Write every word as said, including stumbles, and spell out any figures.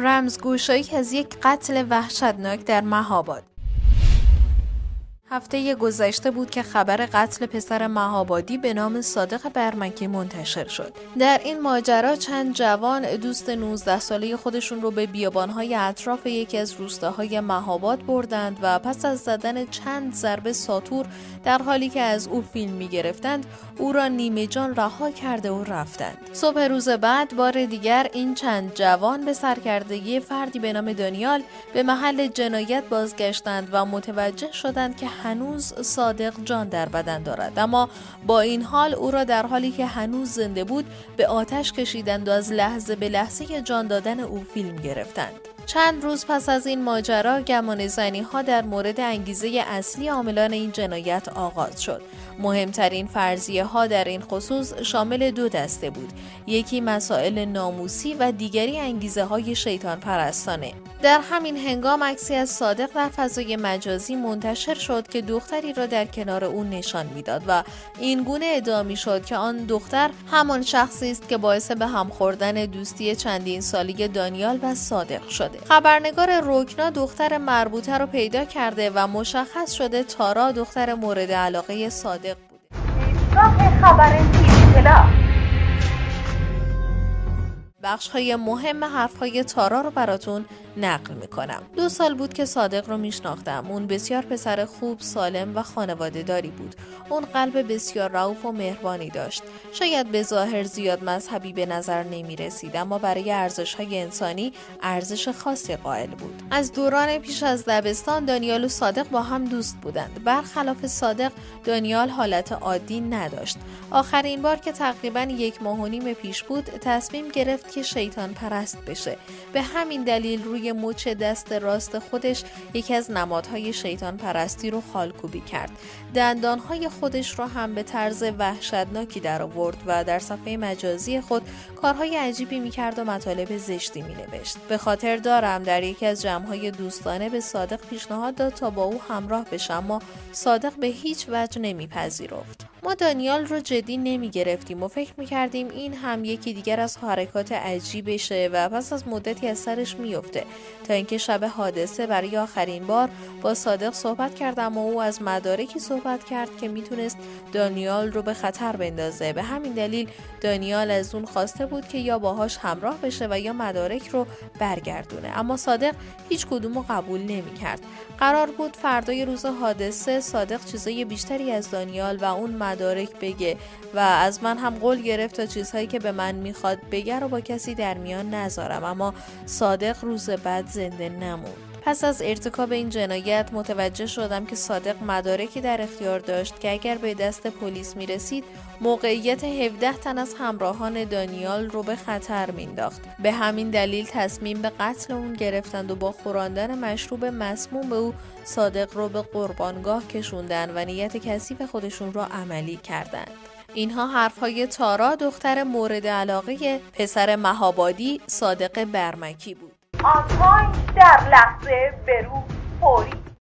رمزگشایی از یک قتل وحشتناک در مهاباد. هفته گذشته بود که خبر قتل پسر مهابادی به نام صادق برمکی منتشر شد. در این ماجرا چند جوان دوست نوزده ساله خودشون رو به بیابان‌های اطراف یکی از روستاهای مهاباد بردند و پس از زدن چند ضربه ساطور در حالی که از او فیلم می‌گرفتند، او را نیمه جان رها کرده و رفتند. صبح روز بعد بار دیگر این چند جوان به سرکردگی فردی به نام دانیال به محل جنایت بازگشتند و متوجه شدند که هنوز صادق جان در بدن دارد، اما با این حال او را در حالی که هنوز زنده بود به آتش کشیدند و از لحظه به لحظه جان دادن او فیلم گرفتند. چند روز پس از این ماجرا گمان زنی ها در مورد انگیزه اصلی عاملان این جنایت آغاز شد. مهمترین فرضیه ها در این خصوص شامل دو دسته بود، یکی مسائل ناموسی و دیگری انگیزه های شیطان پرستانه. در همین هنگام عکسی از صادق در فضای مجازی منتشر شد که دختری را در کنار او نشان میداد و این گونه ادعا میشد که آن دختر همان شخصی است که باعث به هم خوردن دوستی چندین ساله دانیال و صادق شده. خبرنگار روکنا دختر مربوطه را پیدا کرده و مشخص شده تارا دختر مورد علاقه صادق بوده. ایستگاه خبر تیوی پلاس. بخش‌های مهم حرف‌های تارا رو براتون نقل میکنم. دو سال بود که صادق رو میشناختم. اون بسیار پسر خوب، سالم و خانواده داری بود. اون قلب بسیار رئوف و مهربانی داشت. شاید به ظاهر زیاد مذهبی به نظر نمی رسید، اما برای ارزش‌های انسانی ارزش خاصی قائل بود. از دوران پیش از دبستان دانیال و صادق با هم دوست بودند. برخلاف صادق، دانیال حالت عادی نداشت. آخرین بار که تقریباً یک ماه و نیم پیش بود، تصمیم گرفت که شیطان پرست بشه. به همین دلیل روی مچ دست راست خودش یکی از نمادهای شیطان پرستی رو خالکوبی کرد. دندانهای خودش رو هم به طرز وحشتناکی در آورد و در صفحه مجازی خود کارهای عجیبی میکرد و مطالب زشتی مینوشت. به خاطر دارم در یکی از جمعهای دوستانه به صادق پیشنهاد داد تا با او همراه بشه، اما صادق به هیچ وجه نمیپذیرفت. ما دانیال رو جدی نمی گرفتیم و فکر می کردیم این هم یکی دیگر از حرکات عجیبشه و پس از مدتی از سرش میفته، تا اینکه شب حادثه برای آخرین بار با صادق صحبت کردم و او از مدارکی صحبت کرد که میتونست دانیال رو به خطر بندازه. به همین دلیل دانیال از اون خواسته بود که یا باهاش همراه بشه و یا مدارک رو برگردونه، اما صادق هیچ کدومو قبول نمی کرد. قرار بود فردای روز حادثه صادق چیزای بیشتری از دانیال و اون مدارک بگه و از من هم قول گرفت تا چیزهایی که به من میخواد بگه رو با کسی در میان نذارم، اما صادق روز بعد زنده نموند. پس از ارتکاب این جنایت متوجه شدم که صادق مدارکی در اختیار داشت که اگر به دست پلیس میرسید موقعیت هفده تن از همراهان دانیال رو به خطر مینداخت. به همین دلیل تصمیم به قتل اون گرفتند و با خوراندن مشروب مسموم به او صادق رو به قربانگاه کشوندن و نیت کثیف خودشون رو عملی کردند. اینها حرفهای تارا دختر مورد علاقه پسر مهابادی صادق برمکی بود. آن تایم در لحظه به رو فوری